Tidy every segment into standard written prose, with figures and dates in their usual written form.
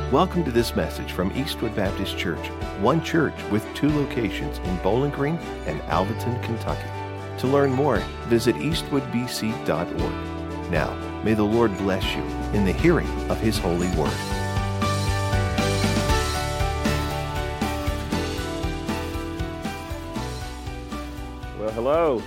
Welcome to this message from Eastwood Baptist Church, one church with two locations in Bowling Green and Alvaton, Kentucky. To learn more, visit eastwoodbc.org. Now, may the Lord bless you in the hearing of His holy word. Well, hello.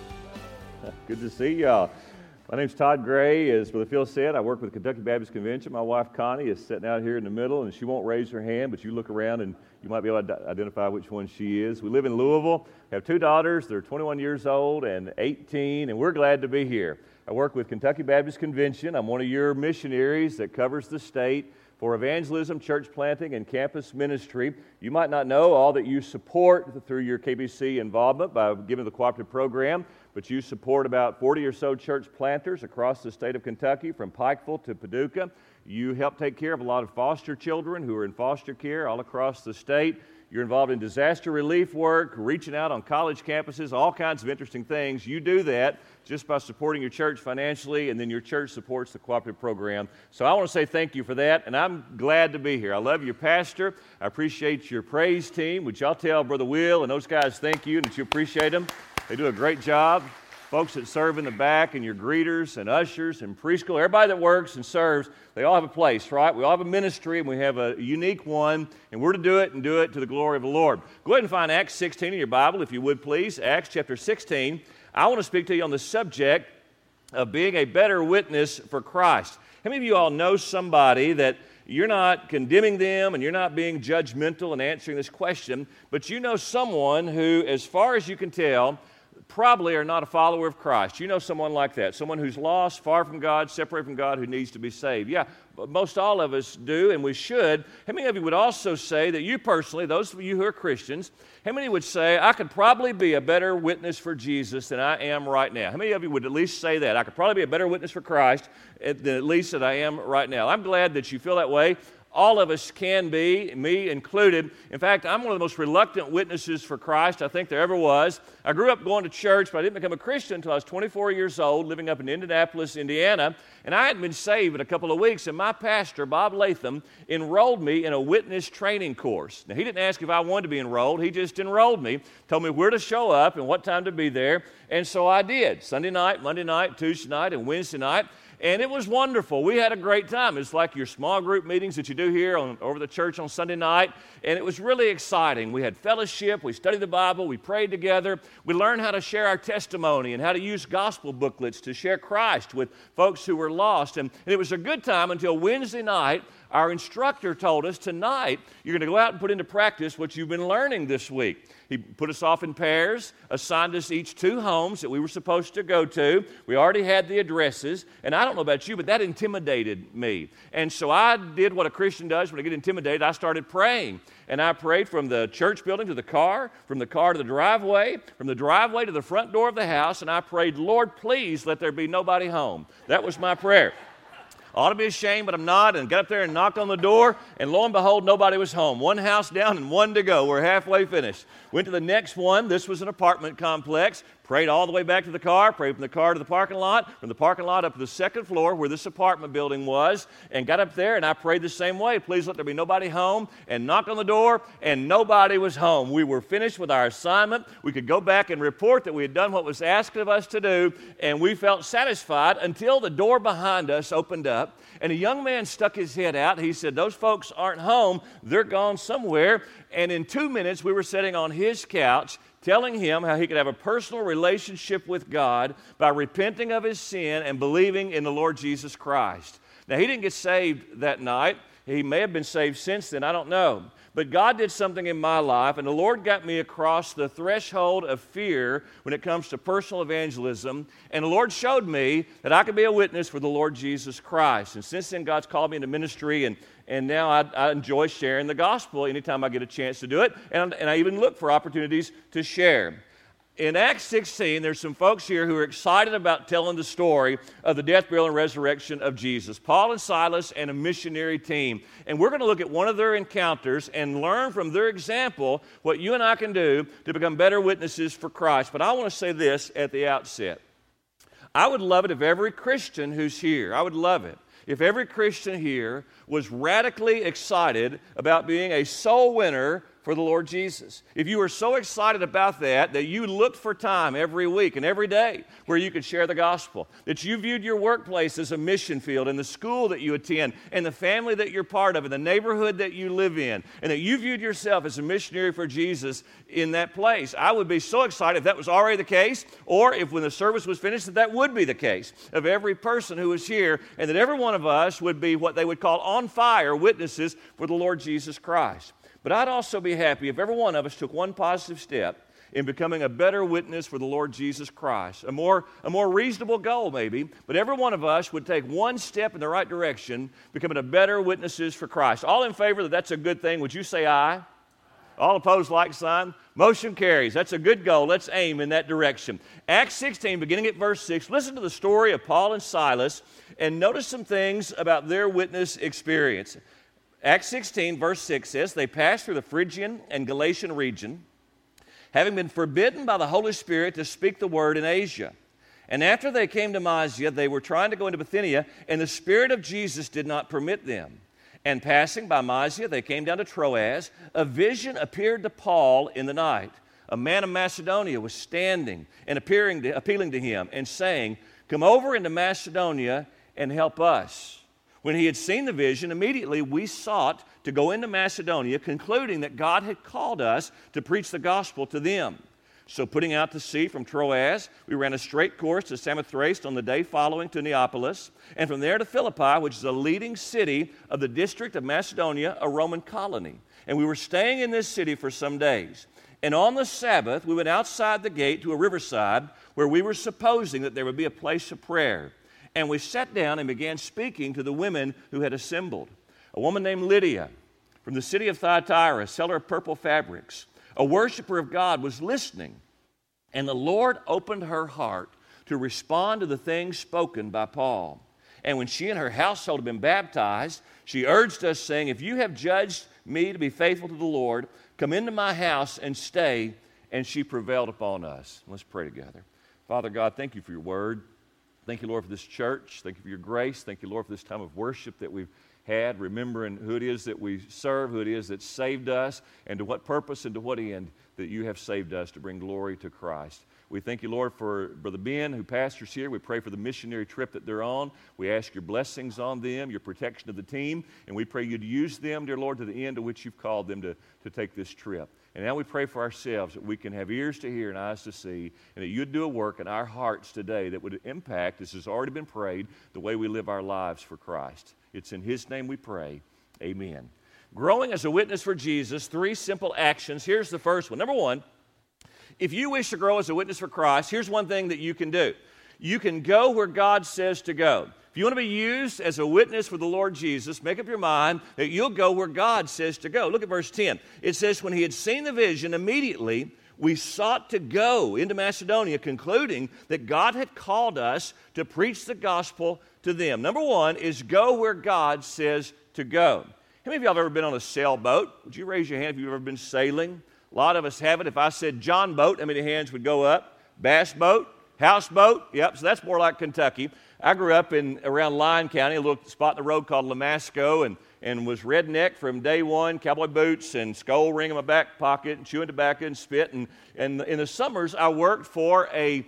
Good to see y'all. My name's Todd Gray. As Brother Phil said, I work with the Kentucky Baptist Convention. My wife, Connie, is sitting out here in the middle, and she won't raise her hand, but you look around and you might be able to identify which one she is. We live in Louisville. I have two daughters. They're 21 years old and 18, and we're glad to be here. I work with Kentucky Baptist Convention. I'm one of your missionaries that covers the state for evangelism, church planting, and campus ministry. You might not know all that you support through your KBC involvement by giving the cooperative program, but you support about 40 or so church planters across the state of Kentucky, from Pikeville to Paducah. You help take care of a lot of foster children who are in foster care all across the state. You're involved in disaster relief work, reaching out on college campuses, all kinds of interesting things. You do that just by supporting your church financially, and then your church supports the cooperative program. So I want to say thank you for that, and I'm glad to be here. I love your pastor. I appreciate your praise team. Would y'all tell Brother Will and those guys thank you and that you appreciate them? They do a great job. Folks that serve in the back, and your greeters and ushers and preschool, everybody that works and serves, they all have a place, right? We all have a ministry, and we have a unique one, and we're to do it and do it to the glory of the Lord. Go ahead and find Acts 16 in your Bible, if you would please. Acts chapter 16. I want to speak to you on the subject of being a better witness for Christ. How many of you all know somebody that you're not condemning them and you're not being judgmental in answering this question, but you know someone who, as far as you can tell, probably are not a follower of Christ? You know someone like that, someone who's lost, far from God, separated from God, who needs to be saved. Yeah, most all of us do, and we should. How many of you would also say that you personally, those of you who are Christians, how many would say, I could probably be a better witness for Jesus than I am right now? How many of you would at least say that? I could probably be a better witness for Christ than at least that I am right now. I'm glad that you feel that way. All of us can be, me included. In fact, I'm one of the most reluctant witnesses for Christ I think there ever was. I grew up going to church, but I didn't become a Christian until I was 24 years old, living up in Indianapolis, Indiana. And I hadn't been saved in a couple of weeks, and my pastor, Bob Latham, enrolled me in a witness training course. Now, he didn't ask if I wanted to be enrolled. He just enrolled me, told me where to show up and what time to be there. And so I did. Sunday night, Monday night, Tuesday night, and Wednesday night. And it was wonderful. We had a great time. It's like your small group meetings that you do here over the church on Sunday night. And it was really exciting. We had fellowship. We studied the Bible. We prayed together. We learned how to share our testimony and how to use gospel booklets to share Christ with folks who were lost. And it was a good time until Wednesday night. Our instructor told us, tonight, you're going to go out and put into practice what you've been learning this week. He put us off in pairs, assigned us each 2 homes that we were supposed to go to. We already had the addresses, and I don't know about you, but that intimidated me. And so I did what a Christian does when I get intimidated. I started praying, and I prayed from the church building to the car, from the car to the driveway, from the driveway to the front door of the house, and I prayed, Lord, please let there be nobody home. That was my prayer. I ought to be ashamed, but I'm not, and got up there and knocked on the door, and lo and behold, nobody was home. 1 house down and 1 to go. We're halfway finished. Went to the next one. This was an apartment complex. Prayed all the way back to the car, prayed from the car to the parking lot, from the parking lot up to the 2nd floor where this apartment building was, and got up there, and I prayed the same way. Please let there be nobody home, and knocked on the door, and nobody was home. We were finished with our assignment. We could go back and report that we had done what was asked of us to do, and we felt satisfied until the door behind us opened up, and a young man stuck his head out. He said, those folks aren't home. They're gone somewhere. And in 2 minutes, we were sitting on his couch, telling him how he could have a personal relationship with God by repenting of his sin and believing in the Lord Jesus Christ. Now, he didn't get saved that night. He may have been saved since then. I don't know. But God did something in my life, and the Lord got me across the threshold of fear when it comes to personal evangelism. And the Lord showed me that I could be a witness for the Lord Jesus Christ. And since then, God's called me into ministry, and now I enjoy sharing the gospel anytime I get a chance to do it. And I even look for opportunities to share. In Acts 16, there's some folks here who are excited about telling the story of the death, burial, and resurrection of Jesus. Paul and Silas and a missionary team. And we're going to look at one of their encounters and learn from their example what you and I can do to become better witnesses for Christ. But I want to say this at the outset. I would love it if every Christian who's here, I would love it if every Christian here was radically excited about being a soul winner for the Lord Jesus. If you were so excited about that you looked for time every week and every day where you could share the gospel, that you viewed your workplace as a mission field, and the school that you attend, and the family that you're part of, and the neighborhood that you live in, and that you viewed yourself as a missionary for Jesus in that place. I would be so excited if that was already the case, or if when the service was finished that would be the case of every person who was here, and that every one of us would be what they would call on fire witnesses for the Lord Jesus Christ. But I'd also be happy if every one of us took one positive step in becoming a better witness for the Lord Jesus Christ. A more reasonable goal maybe, but every one of us would take one step in the right direction, becoming a better witnesses for Christ. All in favor that that's a good thing, would you say aye? All opposed, like sign. Motion carries. That's a good goal. Let's aim in that direction. Acts 16, beginning at verse 6, listen to the story of Paul and Silas and notice some things about their witness experience. Acts 16, verse 6 says, they passed through the Phrygian and Galatian region, having been forbidden by the Holy Spirit to speak the word in Asia. And after they came to Mysia, they were trying to go into Bithynia, and the Spirit of Jesus did not permit them. And passing by Mysia, they came down to Troas. A vision appeared to Paul in the night. A man of Macedonia was standing and appealing to him and saying, come over into Macedonia and help us. When he had seen the vision, immediately we sought to go into Macedonia, concluding that God had called us to preach the gospel to them. So putting out to sea from Troas, we ran a straight course to Samothrace on the day following to Neapolis, and from there to Philippi, which is a leading city of the district of Macedonia, a Roman colony. And we were staying in this city for some days. And on the Sabbath, we went outside the gate to a riverside where we were supposing that there would be a place of prayer. And we sat down and began speaking to the women who had assembled. A woman named Lydia from the city of Thyatira, a seller of purple fabrics, a worshiper of God, was listening. And the Lord opened her heart to respond to the things spoken by Paul. And when she and her household had been baptized, she urged us, saying, if you have judged me to be faithful to the Lord, come into my house and stay. And she prevailed upon us. Let's pray together. Father God, thank you for your word. Thank you, Lord, for this church. Thank you for your grace. Thank you, Lord, for this time of worship that we've had, remembering who it is that we serve, who it is that saved us, and to what purpose and to what end that you have saved us to bring glory to Christ. We thank you, Lord, for Brother Ben, who pastors here. We pray for the missionary trip that they're on. We ask your blessings on them, your protection of the team, and we pray you'd use them, dear Lord, to the end to which you've called them to take this trip. And now we pray for ourselves that we can have ears to hear and eyes to see, and that you'd do a work in our hearts today that would impact, as has already been prayed, the way we live our lives for Christ. It's in his name we pray. Amen. Growing as a witness for Jesus, 3 simple actions. Here's the first one. Number 1, if you wish to grow as a witness for Christ, here's one thing that you can do. You can go where God says to go. If you want to be used as a witness for the Lord Jesus, make up your mind that you'll go where God says to go. Look at verse 10. It says, when he had seen the vision, immediately we sought to go into Macedonia, concluding that God had called us to preach the gospel to them. Number 1 is go where God says to go. How many of y'all have ever been on a sailboat? Would you raise your hand if you've ever been sailing? A lot of us haven't. If I said John boat, how many hands would go up? Bass boat? Houseboat? Yep, so that's more like Kentucky. I grew up around Lyon County, a little spot in the road called Lamasco, and was redneck from day one, cowboy boots and skull ring in my back pocket, and chewing tobacco and spit. And in the summers, I worked for an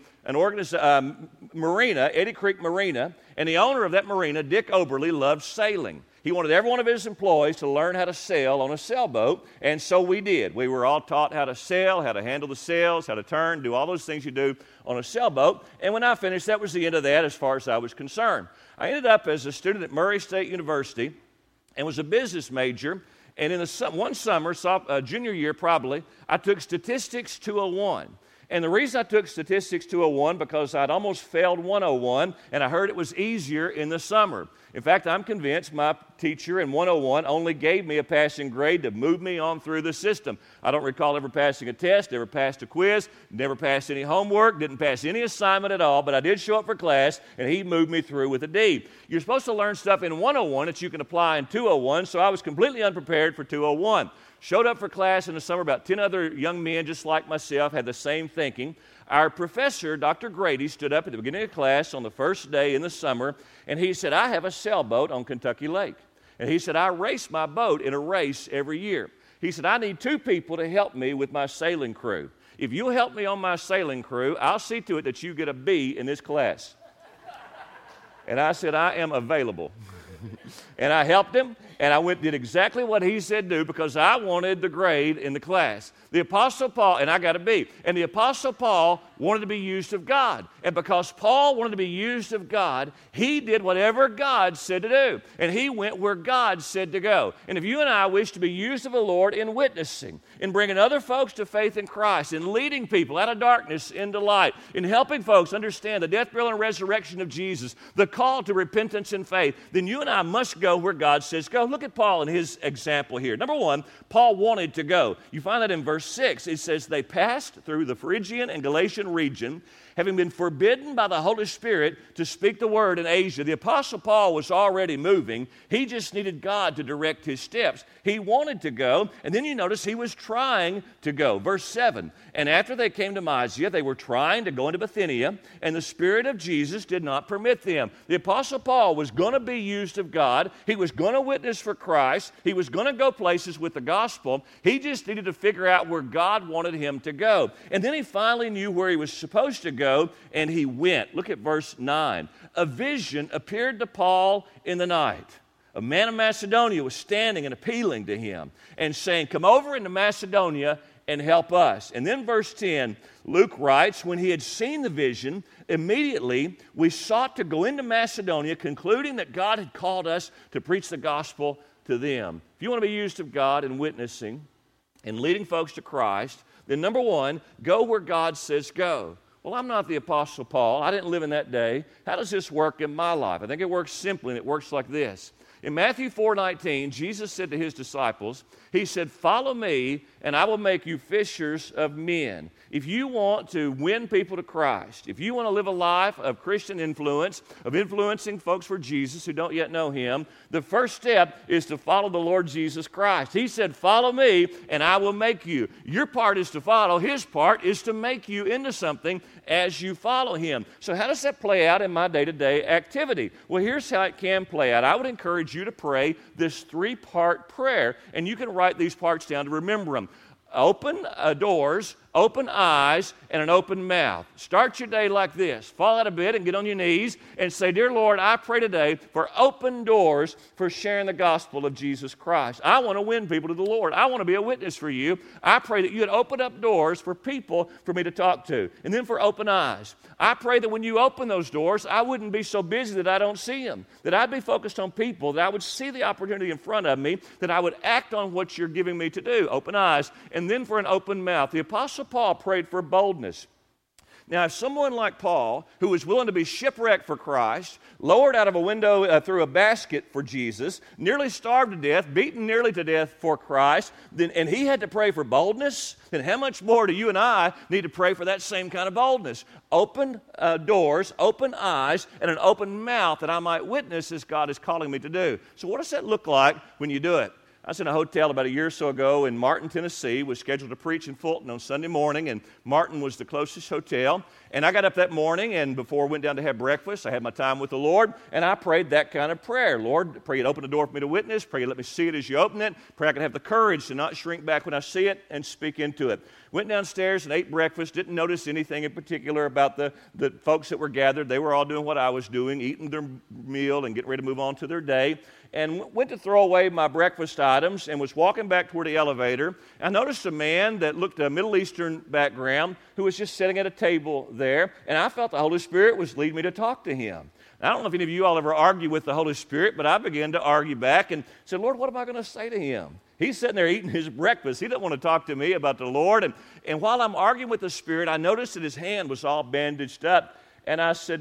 marina, Eddy Creek Marina, and the owner of that marina, Dick Oberly, loved sailing. He wanted every one of his employees to learn how to sail on a sailboat, and so we did. We were all taught how to sail, how to handle the sails, how to turn, do all those things you do on a sailboat. And when I finished, that was the end of that as far as I was concerned. I ended up as a student at Murray State University and was a business major. And in one summer, junior year probably, I took Statistics 201. And the reason I took Statistics 201 because I'd almost failed 101, and I heard it was easier in the summer. In fact, I'm convinced my teacher in 101 only gave me a passing grade to move me on through the system. I don't recall ever passing a test, never passed a quiz, never passed any homework, didn't pass any assignment at all, but I did show up for class, and he moved me through with a D. You're supposed to learn stuff in 101 that you can apply in 201, so I was completely unprepared for 201. showed up for class in the summer. About 10 other young men just like myself had the same thinking. Our professor, Dr. Grady, stood up at the beginning of class on the first day in the summer, and he said, I have a sailboat on Kentucky Lake. And he said, I race my boat in a race every year. He said, I need 2 people to help me with my sailing crew. If you'll help me on my sailing crew, I'll see to it that you get a B in this class. And I said, I am available. And I helped him, and I did exactly what he said do because I wanted the grade in the class. The Apostle Paul, and I got a B, and the Apostle Paul wanted to be used of God. And because Paul wanted to be used of God, he did whatever God said to do. And he went where God said to go. And if you and I wish to be used of the Lord in witnessing, in bringing other folks to faith in Christ, in leading people out of darkness into light, in helping folks understand the death, burial, and resurrection of Jesus, the call to repentance and faith, then you and I must go where God says go. Look at Paul and his example here. Number 1, Paul wanted to go. You find that in verse 6. It says, they passed through the Phrygian and Galatian region, having been forbidden by the Holy Spirit to speak the word in Asia. The Apostle Paul was already moving. He just needed God to direct his steps. He wanted to go, and then you notice he was trying to go. Verse 7, and after they came to Mysia, they were trying to go into Bithynia, and the Spirit of Jesus did not permit them. The Apostle Paul was going to be used of God. He was going to witness for Christ. He was going to go places with the gospel. He just needed to figure out where God wanted him to go. And then he finally knew where he was supposed to go, and he went. Look at verse 9. A vision appeared to Paul in the night. A man of Macedonia was standing and appealing to him and saying, come over into Macedonia and help us. And then verse 10, Luke writes, when he had seen the vision, immediately we sought to go into Macedonia, concluding that God had called us to preach the gospel to them. If you want to be used of God in witnessing and leading folks to Christ, then number 1, go where God says go. Well, I'm not the Apostle Paul. I didn't live in that day. How does this work in my life? I think it works simply, and it works like this. In Matthew 4:19, Jesus said to his disciples, he said, follow me, and I will make you fishers of men. If you want to win people to Christ, if you want to live a life of Christian influence, of influencing folks for Jesus who don't yet know him, the first step is to follow the Lord Jesus Christ. He said, follow me, and I will make you. Your part is to follow. His part is to make you into something as you follow him. So how does that play out in my day-to-day activity? Well, here's how it can play out. I would encourage you to pray this 3-part prayer, and you can write these parts down to remember them. Open doors, open eyes, and an open mouth. Start your day like this. Fall out of bed and get on your knees and say, dear Lord, I pray today for open doors for sharing the gospel of Jesus Christ. I want to win people to the Lord. I want to be a witness for you. I pray that you would open up doors for people for me to talk to. And then for open eyes. I pray that when you open those doors, I wouldn't be so busy that I don't see them. That I'd be focused on people, that I would see the opportunity in front of me, that I would act on what you're giving me to do. Open eyes. And then for an open mouth. The Apostle Paul prayed for boldness. Now, if someone like Paul, who was willing to be shipwrecked for Christ, lowered out of a window through a basket for Jesus, nearly starved to death, beaten nearly to death for Christ, and he had to pray for boldness, then how much more do you and I need to pray for that same kind of boldness? Open doors, open eyes, and an open mouth that I might witness as God is calling me to do. So what does that look like when you do it? I was in a hotel about a year or so ago in Martin, Tennessee, was scheduled to preach in Fulton on Sunday morning, and Martin was the closest hotel. And I got up that morning, and before I went down to have breakfast, I had my time with the Lord, and I prayed that kind of prayer. Lord, pray you'd open the door for me to witness, pray you'd let me see it as you open it, pray I could have the courage to not shrink back when I see it and speak into it. Went downstairs and ate breakfast, didn't notice anything in particular about the folks that were gathered. They were all doing what I was doing, eating their meal and getting ready to move on to their day. And went to throw away my breakfast items and was walking back toward the elevator. I noticed a man that looked a Middle Eastern background who was just sitting at a table there, and I felt the Holy Spirit was leading me to talk to him. I don't know if any of you all ever argue with the Holy Spirit, but I began to argue back and said, Lord, what am I going to say to him? He's sitting there eating his breakfast. He doesn't want to talk to me about the Lord. And while I'm arguing with the Spirit, I noticed that his hand was all bandaged up. And I said,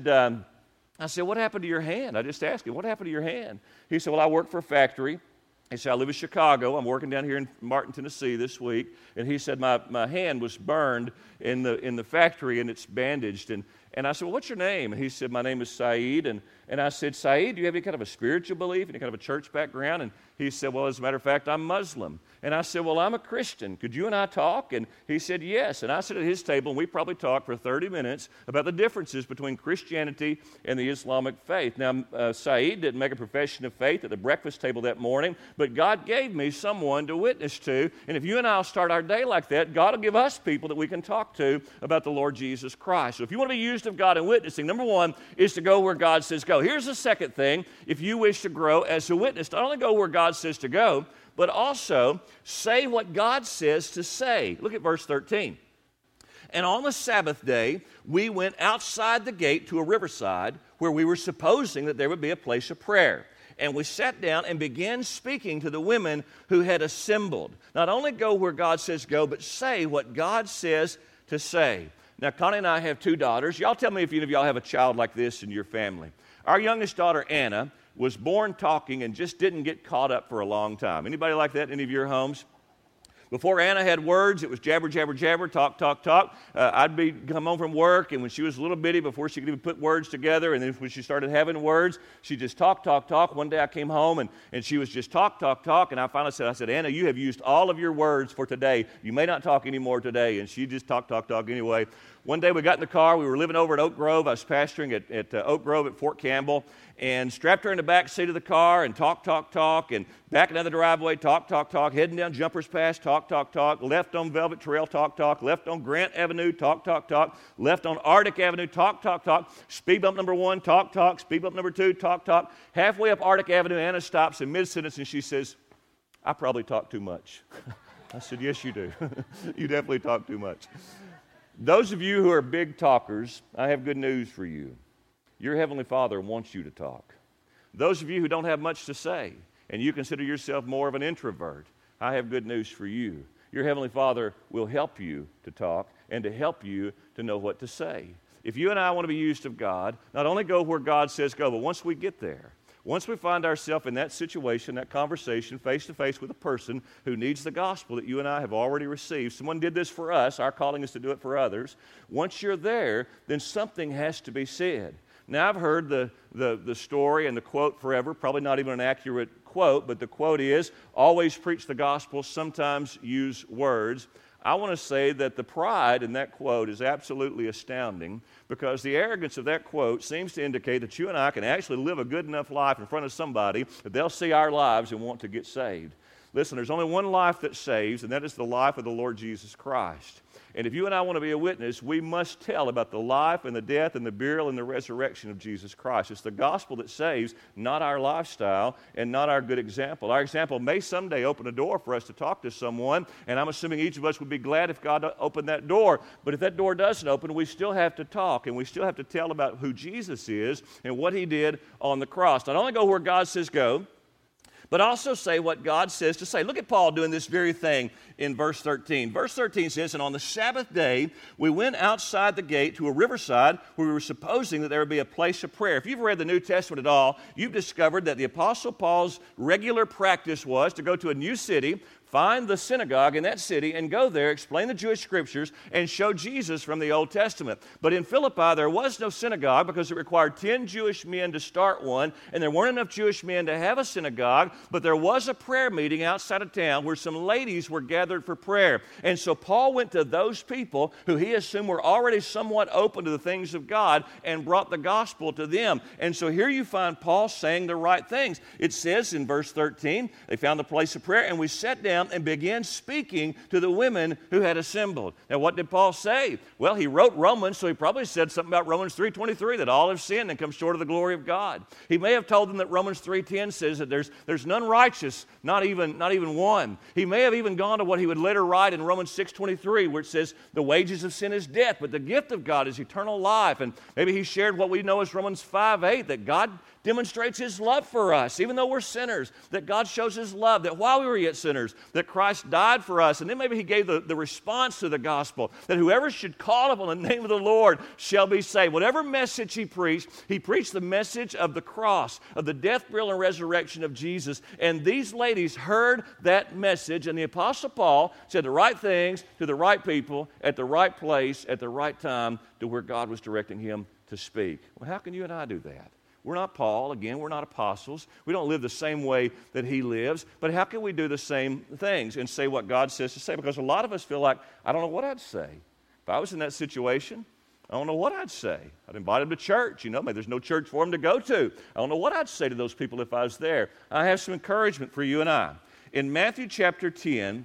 what happened to your hand? I just asked him, what happened to your hand? He said, well, I work for a factory. He said, I live in Chicago. I'm working down here in Martin, Tennessee this week. And he said, my hand was burned in the factory and it's bandaged. And And I said, well, what's your name? And he said, my name is Saeed. And I said, Saeed, do you have any kind of a spiritual belief, any kind of a church background? And he said, well, as a matter of fact, I'm Muslim. And I said, well, I'm a Christian. Could you and I talk? And he said, yes. And I sat at his table, and we probably talked for 30 minutes about the differences between Christianity and the Islamic faith. Now, Saeed didn't make a profession of faith at the breakfast table that morning, but God gave me someone to witness to. And if you and I will start our day like that, God will give us people that we can talk to about the Lord Jesus Christ. So if you want to be used of God in witnessing, number one is to go where God says go. Here's the second thing. If you wish to grow as a witness, not only go where God says to go, but also say what God says to say. Look at verse 13. And on the Sabbath day, we went outside the gate to a riverside where we were supposing that there would be a place of prayer. And we sat down and began speaking to the women who had assembled. Not only go where God says go, but say what God says to say. Now, Connie and I have 2 daughters. Y'all tell me if any of y'all have a child like this in your family. Our youngest daughter, Anna, was born talking and just didn't get caught up for a long time. Anybody like that in any of your homes? Before Anna had words, it was jabber, jabber, jabber, talk, talk, talk. I'd come home from work, and when she was a little bitty, before she could even put words together, and then when she started having words, she just talk, talk, talk. One day I came home, and she was just talk, talk, talk, and I finally said, Anna, you have used all of your words for today. You may not talk anymore today, and she just talk, talk, talk anyway. One day we got in the car. We were living over at Oak Grove. I was pastoring at Oak Grove at Fort Campbell, and strapped her in the back seat of the car and talk, talk, talk, and back down the driveway, talk, talk, talk, heading down Jumpers Pass, talk, talk, talk, left on Velvet Trail, talk, talk, left on Grant Avenue, talk, talk, talk, left on Arctic Avenue, talk, talk, talk, speed bump number 1, talk, talk, speed bump number 2, talk, talk. Halfway up Arctic Avenue, Anna stops in mid-sentence and she says, I probably talk too much. I said, yes, you do. You definitely talk too much. Those of you who are big talkers, I have good news for you. Your Heavenly Father wants you to talk. Those of you who don't have much to say and you consider yourself more of an introvert, I have good news for you. Your Heavenly Father will help you to talk and to help you to know what to say. If you and I want to be used of God, not only go where God says go, but once we get there, once we find ourselves in that situation, that conversation, face-to-face with a person who needs the gospel that you and I have already received, someone did this for us, our calling is to do it for others. Once you're there, then something has to be said. Now, I've heard the story and the quote forever, probably not even an accurate quote, but the quote is, always preach the gospel, sometimes use words. I want to say that the pride in that quote is absolutely astounding, because the arrogance of that quote seems to indicate that you and I can actually live a good enough life in front of somebody that they'll see our lives and want to get saved. Listen, there's only one life that saves, and that is the life of the Lord Jesus Christ. And if you and I want to be a witness, we must tell about the life and the death and the burial and the resurrection of Jesus Christ. It's the gospel that saves, not our lifestyle and not our good example. Our example may someday open a door for us to talk to someone, and I'm assuming each of us would be glad if God opened that door. But if that door doesn't open, we still have to talk, and we still have to tell about who Jesus is and what He did on the cross. Not only go where God says go, but also say what God says to say. Look at Paul doing this very thing in verse 13. Verse 13 says, and on the Sabbath day, we went outside the gate to a riverside where we were supposing that there would be a place of prayer. If you've read the New Testament at all, you've discovered that the Apostle Paul's regular practice was to go to a new city, find the synagogue in that city, and go there, explain the Jewish scriptures, and show Jesus from the Old Testament. But in Philippi, there was no synagogue because it required 10 Jewish men to start one, and there weren't enough Jewish men to have a synagogue, but there was a prayer meeting outside of town where some ladies were gathered for prayer. And so Paul went to those people who he assumed were already somewhat open to the things of God and brought the gospel to them. And so here you find Paul saying the right things. It says in verse 13, they found the place of prayer, and we sat down and began speaking to the women who had assembled. Now, what did Paul say? Well, he wrote Romans, so he probably said something about Romans 3:23, that all have sinned and come short of the glory of God. He may have told them that Romans 3:10 says that there's none righteous, not even one. He may have even gone to what he would later write in Romans 6:23, where it says the wages of sin is death, but the gift of God is eternal life. And maybe he shared what we know as Romans 5:8, that God demonstrates His love for us, even though we're sinners, that God shows His love, that while we were yet sinners, that Christ died for us. And then maybe he gave the response to the gospel, that whoever should call upon the name of the Lord shall be saved. Whatever message he preached the message of the cross, of the death, burial, and resurrection of Jesus. And these ladies heard that message, and the Apostle Paul said the right things to the right people at the right place at the right time to where God was directing him to speak. Well, how can you and I do that? We're not Paul. Again, we're not apostles. We don't live the same way that he lives. But how can we do the same things and say what God says to say? Because a lot of us feel like, I don't know what I'd say. If I was in that situation, I don't know what I'd say. I'd invite them to church. Maybe there's no church for them to go to. I don't know what I'd say to those people if I was there. I have some encouragement for you and I. In Matthew chapter 10,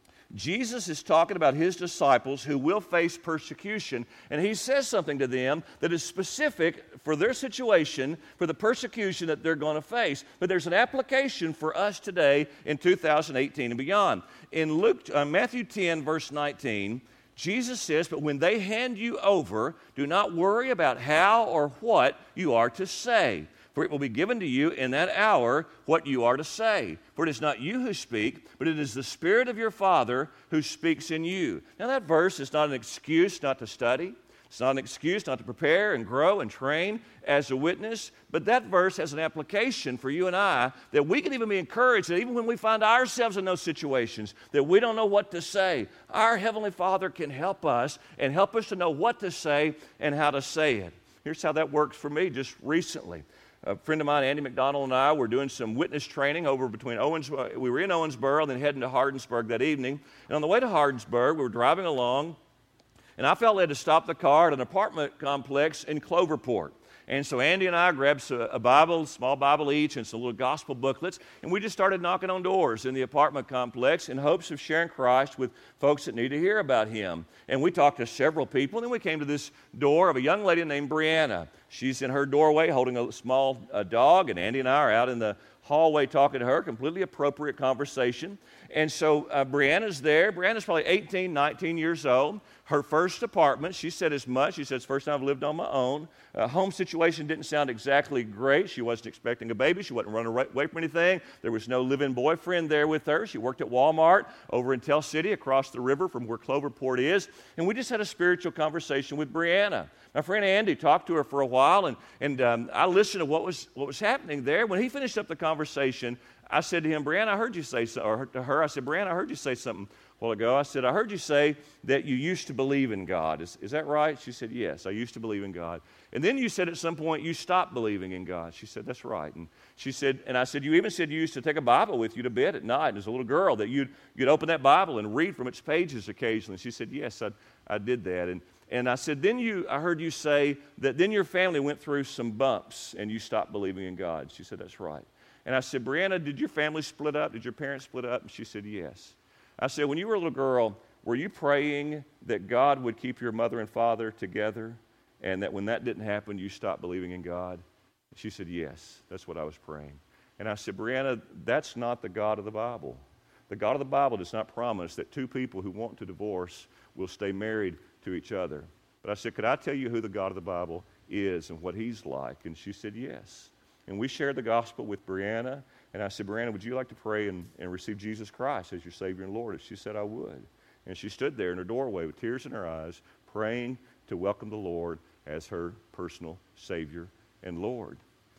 Jesus is talking about his disciples who will face persecution, and he says something to them that is specific for their situation, for the persecution that they're going to face. But there's an application for us today in 2018 and beyond. In Matthew 10, verse 19, Jesus says, "But when they hand you over, do not worry about how or what you are to say. For it will be given to you in that hour what you are to say. For it is not you who speak, but it is the Spirit of your Father who speaks in you." Now that verse is not an excuse not to study. It's not an excuse not to prepare and grow and train as a witness. But that verse has an application for you and I, that we can even be encouraged that even when we find ourselves in those situations that we don't know what to say, our Heavenly Father can help us and help us to know what to say and how to say it. Here's how that works for me just recently. A friend of mine, Andy McDonald, and I were doing some witness training over between we were in Owensboro and then heading to Hardinsburg that evening. And on the way to Hardinsburg, we were driving along, and I felt led to stop the car at an apartment complex in Cloverport. And so Andy and I grabbed a Bible, small Bible each, and some little gospel booklets, and we just started knocking on doors in the apartment complex in hopes of sharing Christ with folks that need to hear about him. And we talked to several people, and then we came to this door of a young lady named Brianna. She's in her doorway holding a small dog, and Andy and I are out in the hallway talking to her, completely appropriate conversation. And so Brianna's there. Brianna's probably 18, 19 years old. Her first apartment, she said as much. She said, "It's the first time I've lived on my own." Home situation didn't sound exactly great. She wasn't expecting a baby. She wasn't running away from anything. There was no live-in boyfriend there with her. She worked at Walmart over in Tell City across the river from where Cloverport is. And we just had a spiritual conversation with Brianna. My friend Andy talked to her for a while, and I listened to what was happening there. When he finished up the conversation, I said to him, "Brianna, I heard you say something," or to her, I said, "Brianna, I heard you say something a while ago." I said, "I heard you say that you used to believe in God. Is that right?" She said, "Yes, I used to believe in God. And then you said at some point you stopped believing in God." She said, "That's right." And she said, and I said, "You even said you used to take a Bible with you to bed at night, and as a little girl that you'd open that Bible and read from its pages occasionally." She said, "Yes, I did that." And I said, I heard you say that then your family went through some bumps and you stopped believing in God." She said, "That's right." And I said, "Brianna, did your family split up? Did your parents split up?" And she said, "Yes." I said, "When you were a little girl, were you praying that God would keep your mother and father together and that when that didn't happen, you stopped believing in God?" She said, "Yes, that's what I was praying." And I said, "Brianna, that's not the God of the Bible. The God of the Bible does not promise that two people who want to divorce will stay married to each other." But I said, "Could I tell you who the God of the Bible is and what he's like?" And she said, "Yes." And we shared the gospel with Brianna. And I said, "Brianna, would you like to pray and receive Jesus Christ as your Savior and Lord?" And she said, "I would." And she stood there in her doorway with tears in her eyes, praying to welcome the Lord as her personal Savior and Lord.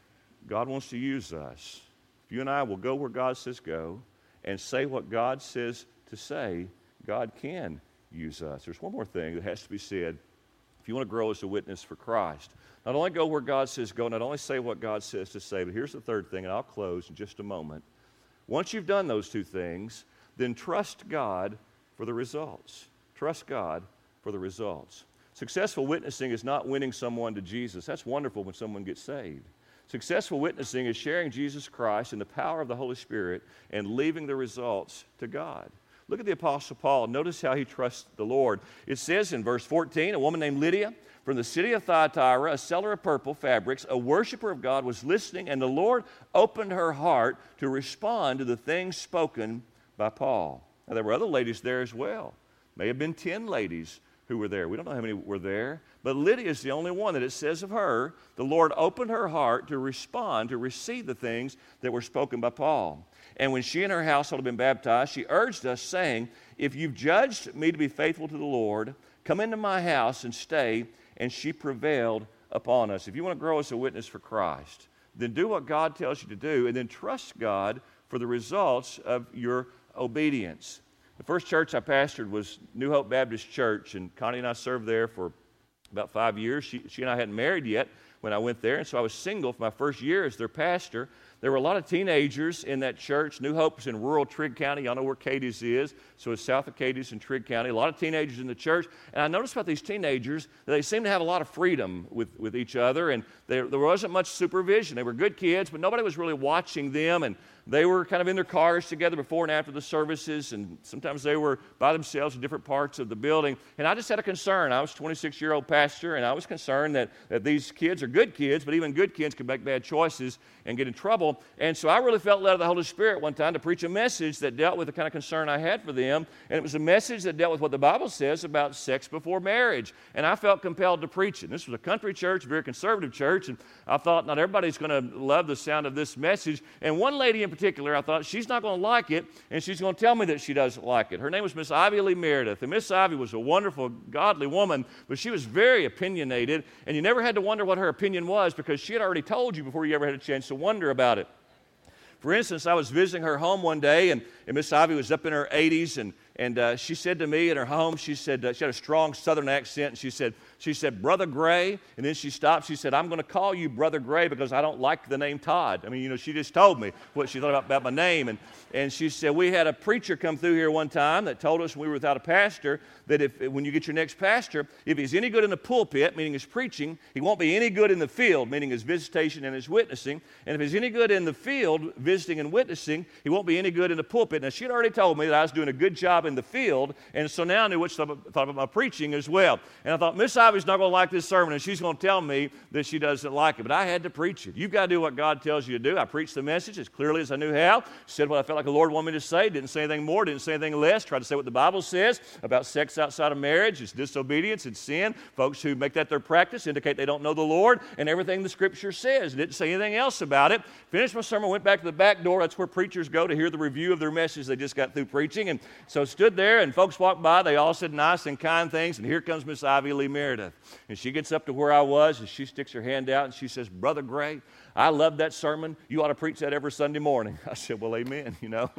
God wants to use us. If you and I will go where God says go and say what God says to say, God can use us. There's one more thing that has to be said if you want to grow as a witness for Christ. Not only go where God says go, not only say what God says to say, but here's the third thing, and I'll close in just a moment. Once you've done those two things, then trust God for the results. Trust God for the results. Successful witnessing is not winning someone to Jesus. That's wonderful when someone gets saved. Successful witnessing is sharing Jesus Christ in the power of the Holy Spirit and leaving the results to God. Look at the Apostle Paul. Notice how he trusts the Lord. It says in verse 14, a woman named Lydia from the city of Thyatira, a seller of purple fabrics, a worshiper of God, was listening, and the Lord opened her heart to respond to the things spoken by Paul. Now, there were other ladies there as well. May have been 10 ladies who were there. We don't know how many were there. But Lydia is the only one that it says of her, the Lord opened her heart to respond, to receive the things that were spoken by Paul. And when she and her household had been baptized, she urged us, saying, if you've judged me to be faithful to the Lord, come into my house and stay. And she prevailed upon us. If you want to grow as a witness for Christ, then do what God tells you to do, and then trust God for the results of your obedience. The first church I pastored was New Hope Baptist Church, and Connie and I served there for about 5 years. She and I hadn't married yet when I went there, and so I was single for my first year as their pastor. There were a lot of teenagers in that church. New Hope is in rural Trigg County. Y'all know where Cadiz is. So it's south of Cadiz in Trigg County. A lot of teenagers in the church. And I noticed about these teenagers that they seemed to have a lot of freedom with each other. And there wasn't much supervision. They were good kids, but nobody was really watching them. And they were kind of in their cars together before and after the services. And sometimes they were by themselves in different parts of the building. And I just had a concern. I was a 26-year-old pastor, and I was concerned that these kids are good kids, but even good kids can make bad choices and get in trouble. And so I really felt led of the Holy Spirit one time to preach a message that dealt with the kind of concern I had for them. And it was a message that dealt with what the Bible says about sex before marriage. And I felt compelled to preach it. This was a country church, a very conservative church, and I thought not everybody's going to love the sound of this message. And one lady in particular, I thought, she's not going to like it, and she's going to tell me that she doesn't like it. Her name was Miss Ivy Lee Meredith. And Miss Ivy was a wonderful, godly woman, but she was very opinionated, and you never had to wonder what her opinion was because she had already told you before you ever had a chance to wonder about it. For instance, I was visiting her home one day, and Miss Ivy was up in her 80s, and she said to me in her home, she said, she had a strong southern accent, and she said, Brother Gray, and then she stopped. She said, I'm going to call you Brother Gray because I don't like the name Todd. I mean, she just told me what she thought about my name. And she said, we had a preacher come through here one time that told us when we were without a pastor that when you get your next pastor, if he's any good in the pulpit, meaning his preaching, he won't be any good in the field, meaning his visitation and his witnessing. And if he's any good in the field, visiting and witnessing, he won't be any good in the pulpit. Now, she had already told me that I was doing a good job in the field, and so now I knew what she thought about my preaching as well. And I thought, Miss Ivy's not going to like this sermon, and she's going to tell me that she doesn't like it. But I had to preach it. You've got to do what God tells you to do. I preached the message as clearly as I knew how, said what I felt like the Lord wanted me to say, didn't say anything more, didn't say anything less, tried to say what the Bible says about sex outside of marriage, it's disobedience, it's sin. Folks who make that their practice indicate they don't know the Lord, and everything the Scripture says. Didn't say anything else about it. Finished my sermon, went back to the back door. That's where preachers go to hear the review of their message they just got through preaching. And so stood there, and folks walked by. They all said nice and kind things, and here comes Miss Ivy Lee Meredith. And she gets up to where I was, and she sticks her hand out, and she says, Brother Gray, I love that sermon. You ought to preach that every Sunday morning. I said, well, amen,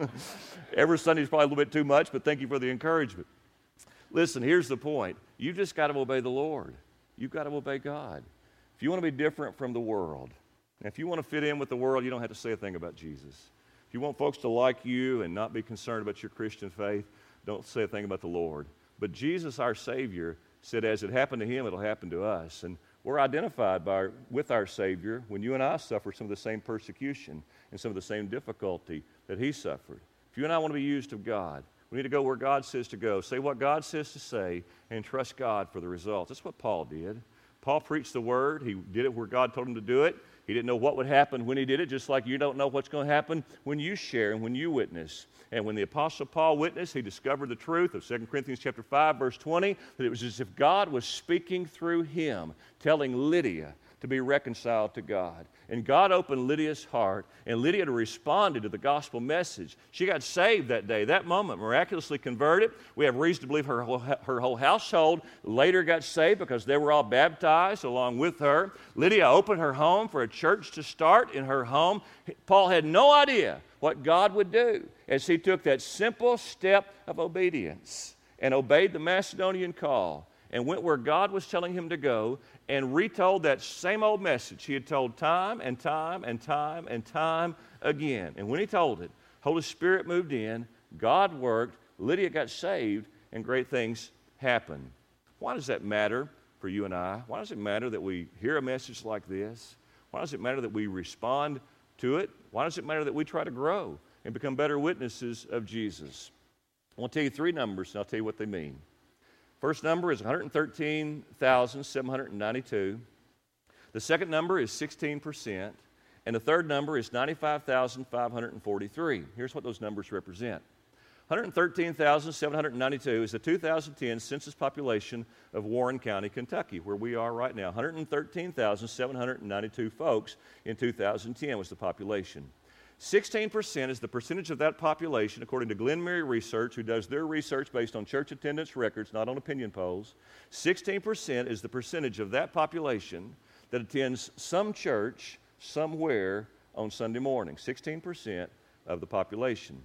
Every Sunday is probably a little bit too much, but thank you for the encouragement. Listen, here's the point. You've just got to obey the Lord. You've got to obey God. If you want to be different from the world, and if you want to fit in with the world, you don't have to say a thing about Jesus. If you want folks to like you and not be concerned about your Christian faith, don't say a thing about the Lord. But Jesus, our Savior, said as it happened to him, it'll happen to us. And we're identified with our Savior when you and I suffer some of the same persecution and some of the same difficulty that he suffered. If you and I want to be used of God, we need to go where God says to go, say what God says to say, and trust God for the results. That's what Paul did. Paul preached the word. He did it where God told him to do it. He didn't know what would happen when he did it, just like you don't know what's going to happen when you share and when you witness. And when the Apostle Paul witnessed, he discovered the truth of 2 Corinthians chapter 5, verse 20, that it was as if God was speaking through him, telling Lydia to be reconciled to God. And God opened Lydia's heart, and Lydia responded to the gospel message. She got saved that day, that moment, miraculously converted. We have reason to believe her whole household later got saved because they were all baptized along with her. Lydia opened her home for a church to start in her home. Paul had no idea what God would do as he took that simple step of obedience and obeyed the Macedonian call and went where God was telling him to go and retold that same old message he had told time and time and time and time again. And when he told it, Holy Spirit moved in, God worked, Lydia got saved, and great things happened. Why does that matter for you and I? Why does it matter that we hear a message like this? Why does it matter that we respond to it? Why does it matter that we try to grow and become better witnesses of Jesus? I want to tell you three numbers, and I'll tell you what they mean. First number is 113,792. The second number is 16%. And the third number is 95,543. Here's what those numbers represent. 113,792 is the 2010 census population of Warren County, Kentucky, where we are right now. 113,792 folks in 2010 was the population. 16% is the percentage of that population, according to Glenn Murray Research, who does their research based on church attendance records, not on opinion polls. 16% is the percentage of that population that attends some church somewhere on Sunday morning. 16% of the population.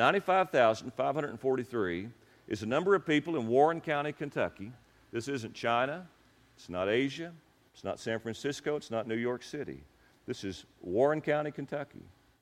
95,543 is the number of people in Warren County, Kentucky. This isn't China, it's not Asia, it's not San Francisco, it's not New York City. This is Warren County, Kentucky.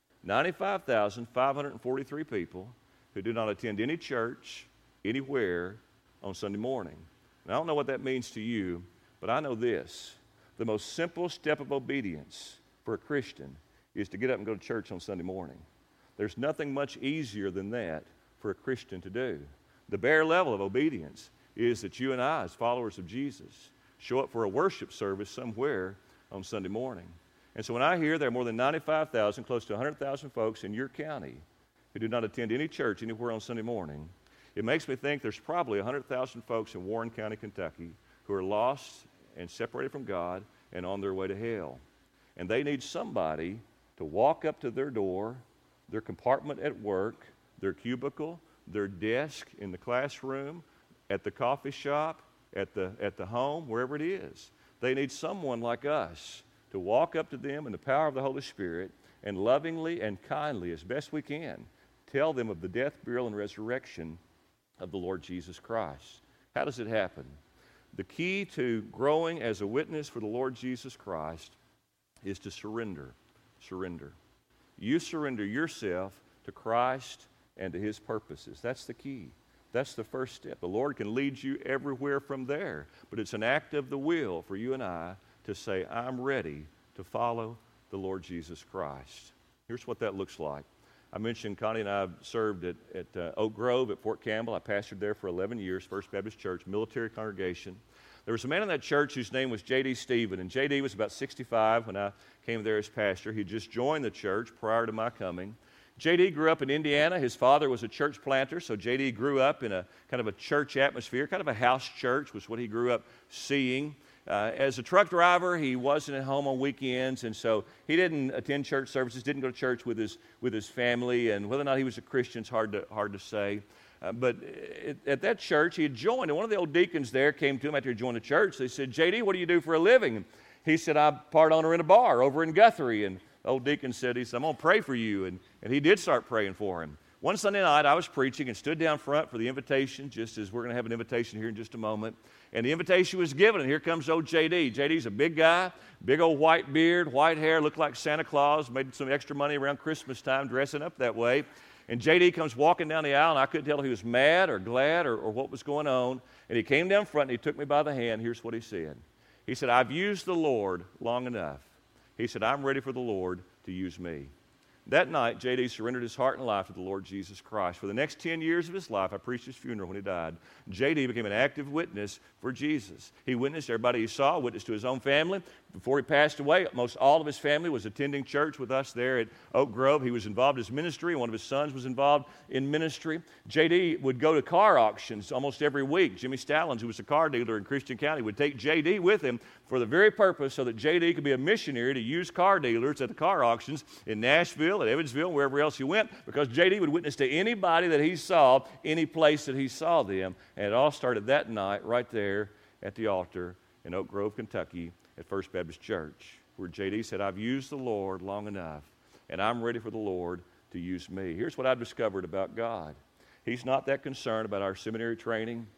95,543 people who do not attend any church anywhere on Sunday morning. And I don't know what that means to you, but I know this. The most simple step of obedience for a Christian is to get up and go to church on Sunday morning. There's nothing much easier than that for a Christian to do. The bare level of obedience is that you and I, as followers of Jesus, show up for a worship service somewhere on Sunday morning. And so when I hear there are more than 95,000, close to 100,000 folks in your county who do not attend any church anywhere on Sunday morning, it makes me think there's probably 100,000 folks in Warren County, Kentucky who are lost and separated from God and on their way to hell. And they need somebody to walk up to their door, their compartment at work, their cubicle, their desk in the classroom, at the coffee shop, at the home, wherever it is. They need someone like us to walk up to them in the power of the Holy Spirit and lovingly and kindly, as best we can, tell them of the death, burial, and resurrection of the Lord Jesus Christ. How does it happen? The key to growing as a witness for the Lord Jesus Christ is to surrender. Surrender. You surrender yourself to Christ and to His purposes. That's the key. That's the first step. The Lord can lead you everywhere from there, but it's an act of the will for you and I to say, I'm ready to follow the Lord Jesus Christ. Here's what that looks like. I mentioned Connie and I served at Oak Grove at Fort Campbell. I pastored there for 11 years, First Baptist Church, military congregation. There was a man in that church whose name was J.D. Stephen, and J.D. was about 65 when I came there as pastor. He just joined the church prior to my coming. J.D. grew up in Indiana. His father was a church planter, so J.D. grew up in a kind of a church atmosphere, kind of a house church was what he grew up seeing. As a truck driver, he wasn't at home on weekends, and so he didn't attend church services, didn't go to church with his family, and whether or not he was a Christian is hard to say. But at that church, he had joined, and one of the old deacons there came to him after he joined the church. They said, J.D., what do you do for a living? And he said, I'm part owner in a bar over in Guthrie. And the old deacon said, I'm going to pray for you. And he did start praying for him. One Sunday night, I was preaching and stood down front for the invitation, just as we're going to have an invitation here in just a moment. And the invitation was given, and here comes old J.D. J.D.'s a big guy, big old white beard, white hair, looked like Santa Claus, made some extra money around Christmas time dressing up that way. And J.D. comes walking down the aisle, and I couldn't tell if he was mad or glad or what was going on. And he came down front, and he took me by the hand. Here's what he said. He said, I've used the Lord long enough. He said, I'm ready for the Lord to use me. That night, J.D. surrendered his heart and life to the Lord Jesus Christ. For the next 10 years of his life, I preached his funeral when he died. J.D. became an active witness for Jesus. He witnessed everybody he saw, witnessed to his own family. Before he passed away, most all of his family was attending church with us there at Oak Grove. He was involved in his ministry. One of his sons was involved in ministry. J.D. would go to car auctions almost every week. Jimmy Stallings, who was a car dealer in Christian County, would take J.D. with him for the very purpose so that J.D. could be a missionary to used car dealers at the car auctions in Nashville, at Evansville, wherever else he went, because J.D. would witness to anybody that he saw, any place that he saw them. And it all started that night right there at the altar in Oak Grove, Kentucky, at First Baptist Church, where J.D. said, I've used the Lord long enough, and I'm ready for the Lord to use me. Here's what I've discovered about God. He's not that concerned about our seminary training.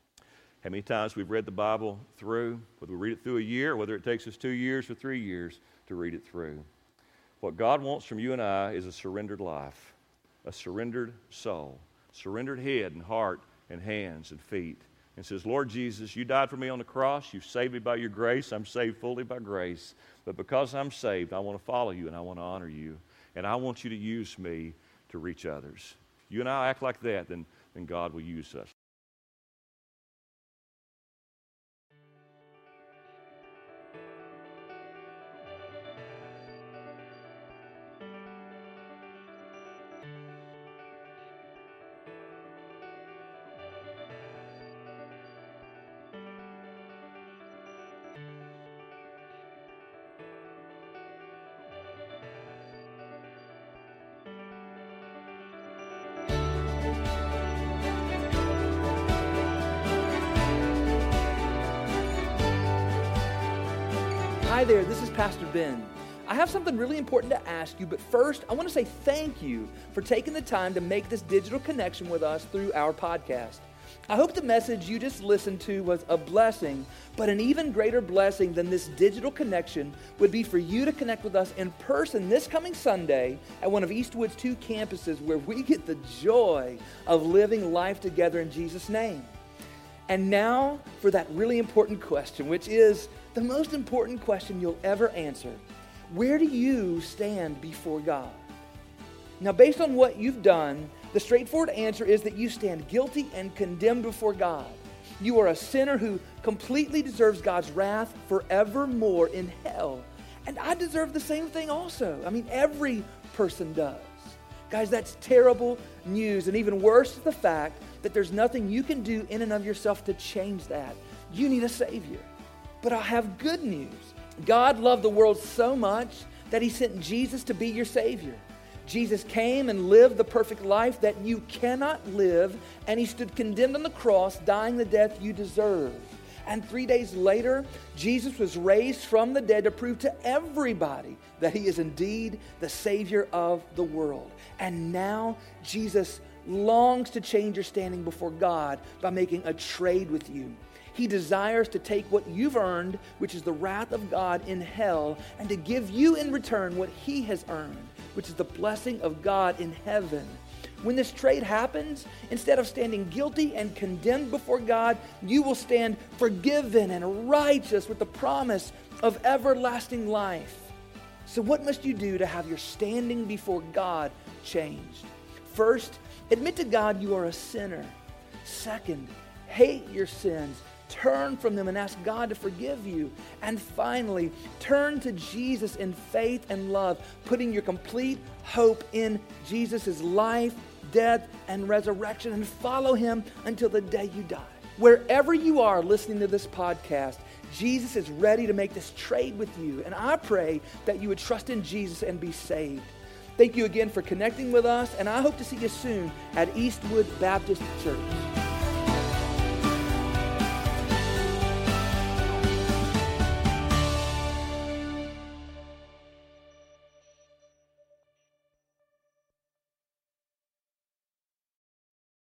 How many times we've read the Bible through, whether we read it through a year, or whether it takes us 2 years or 3 years to read it through. What God wants from you and I is a surrendered life, a surrendered soul, surrendered head and heart and hands and feet. And says, Lord Jesus, you died for me on the cross. You've saved me by your grace. I'm saved fully by grace. But because I'm saved, I want to follow you and I want to honor you. And I want you to use me to reach others. If you and I act like that, then God will use us. Hi there, this is Pastor Ben. I have something really important to ask you, but first, I want to say thank you for taking the time to make this digital connection with us through our podcast. I hope the message you just listened to was a blessing, but an even greater blessing than this digital connection would be for you to connect with us in person this coming Sunday at one of Eastwood's 2 campuses where we get the joy of living life together in Jesus' name. And now for that really important question, which is the most important question you'll ever answer. Where do you stand before God? Now, based on what you've done, the straightforward answer is that you stand guilty and condemned before God. You are a sinner who completely deserves God's wrath forevermore in hell. And I deserve the same thing also. I mean, every person does. Guys, that's terrible news. And even worse is the fact that there's nothing you can do in and of yourself to change that. You need a Savior. But I have good news. God loved the world so much that He sent Jesus to be your Savior. Jesus came and lived the perfect life that you cannot live, and He stood condemned on the cross, dying the death you deserve. And 3 days later, Jesus was raised from the dead to prove to everybody that He is indeed the Savior of the world. And now Jesus longs to change your standing before God by making a trade with you. He desires to take what you've earned, which is the wrath of God in hell, and to give you in return what He has earned, which is the blessing of God in heaven. When this trade happens, instead of standing guilty and condemned before God, you will stand forgiven and righteous with the promise of everlasting life. So what must you do to have your standing before God changed? First, admit to God you are a sinner. Second, hate your sins. Turn from them and ask God to forgive you. And finally, turn to Jesus in faith and love, putting your complete hope in Jesus' life, death, and resurrection, and follow Him until the day you die. Wherever you are listening to this podcast, Jesus is ready to make this trade with you. And I pray that you would trust in Jesus and be saved. Thank you again for connecting with us, and I hope to see you soon at Eastwood Baptist Church.